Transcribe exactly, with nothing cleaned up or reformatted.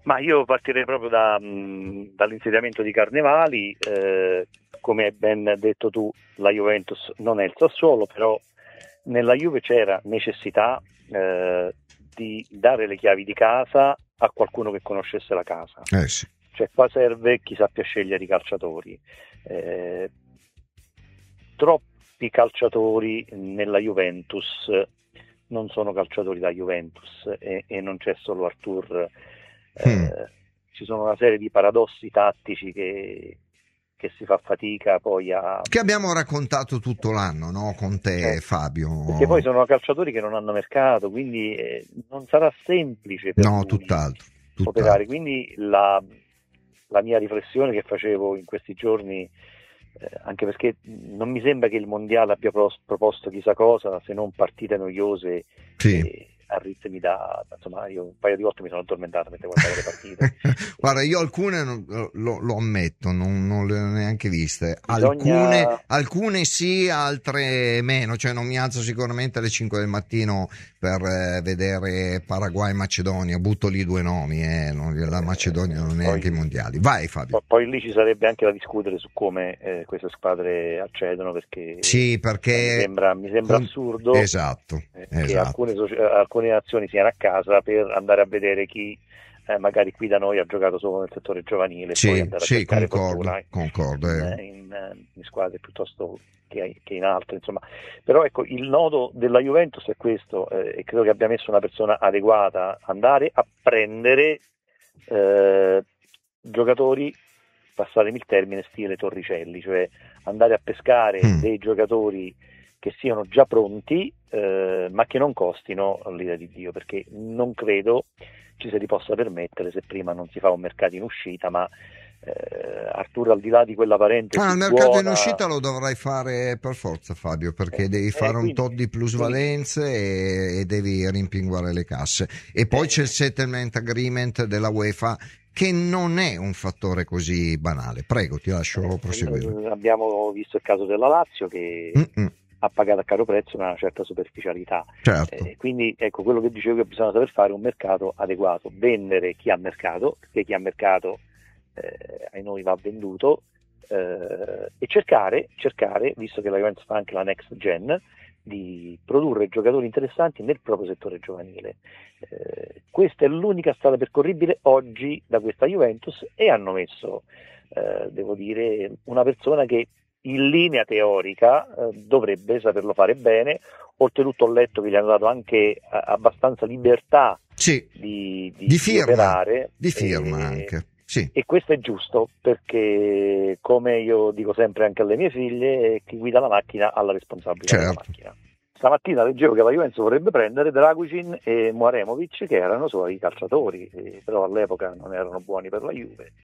Ma io partirei proprio da, mh, dall'insediamento di Carnevali. Eh, come hai ben detto tu, la Juventus non è il Sassuolo, però nella Juve c'era necessità eh, di dare le chiavi di casa a qualcuno che conoscesse la casa. Eh sì. Cioè qua serve chi sappia scegliere i calciatori. Eh, troppi calciatori nella Juventus non sono calciatori da Juventus e, e non c'è solo Artur. Eh, Mm. ci sono una serie di paradossi tattici che, che si fa fatica poi a... Che abbiamo raccontato tutto l'anno, no? Con te, eh, Fabio. Perché poi sono calciatori che non hanno mercato, quindi eh, non sarà semplice per No, lui tutt'altro, tutt'altro. operare. Quindi la, la mia riflessione che facevo in questi giorni, eh, anche perché non mi sembra che il mondiale abbia pros- proposto chissà cosa se non partite noiose. Sì. E a ritmi da, insomma, io un paio di volte mi sono addormentato mentre guardavo le partite. Guarda, io alcune non, lo, lo ammetto, non, non le ho neanche viste. Bisogna... Alcune, alcune sì, altre meno. Cioè, non mi alzo sicuramente alle cinque del mattino per eh, vedere Paraguay-Macedonia. Butto lì due nomi, eh. non, la Macedonia non è anche i mondiali. Vai, Fabio. Poi lì ci sarebbe anche da discutere su come eh, queste squadre accedono, perché, sì, perché mi sembra, mi sembra con... assurdo esatto, eh, esatto. che alcune, alcune nazioni siano a casa per andare a vedere chi eh, magari qui da noi ha giocato solo nel settore giovanile e sì, poi andare a sì, cercare concordo, fortuna concordo, in, eh. in, in squadre piuttosto che, che in altre, insomma. Però ecco, il nodo della Juventus è questo, eh, e credo che abbia messo una persona adeguata, andare a prendere eh, giocatori, passatemi il termine, stile Torricelli, cioè andare a pescare Mm. dei giocatori che siano già pronti, eh, ma che non costino l'ira di Dio, perché non credo ci si possa permettere, se prima non si fa un mercato in uscita, ma eh, Arturo, al di là di quella parentesi Ah, il mercato buona, in uscita lo dovrai fare per forza, Fabio, perché eh, devi eh, fare quindi, un tot di plusvalenze e, e devi rimpinguare le casse. E poi eh, c'è il settlement agreement della UEFA, che non è un fattore così banale. Prego, ti lascio proseguire. eh, abbiamo visto il caso della Lazio che Mm-mm. ha pagato a caro prezzo una certa superficialità. Certo. Eh, quindi ecco, quello che dicevo, che bisogna saper fare un mercato adeguato, vendere chi ha mercato, perché chi ha mercato eh, ai noi va venduto, eh, e cercare, cercare, visto che la Juventus fa anche la next gen, di produrre giocatori interessanti nel proprio settore giovanile. Eh, questa è l'unica strada percorribile oggi da questa Juventus, e hanno messo, eh, devo dire, una persona che in linea teorica eh, dovrebbe saperlo fare bene. Oltretutto ho letto che gli hanno dato anche eh, abbastanza libertà Sì, di, di, di firma, di operare, di firma e, anche. Sì. e questo è giusto, perché come io dico sempre anche alle mie figlie, chi guida la macchina ha la responsabilità Certo. della macchina. Stamattina leggevo che la Juventus vorrebbe prendere Dragusin e Muaremovic, che erano suoi calciatori, eh, però all'epoca non erano buoni per la Juve.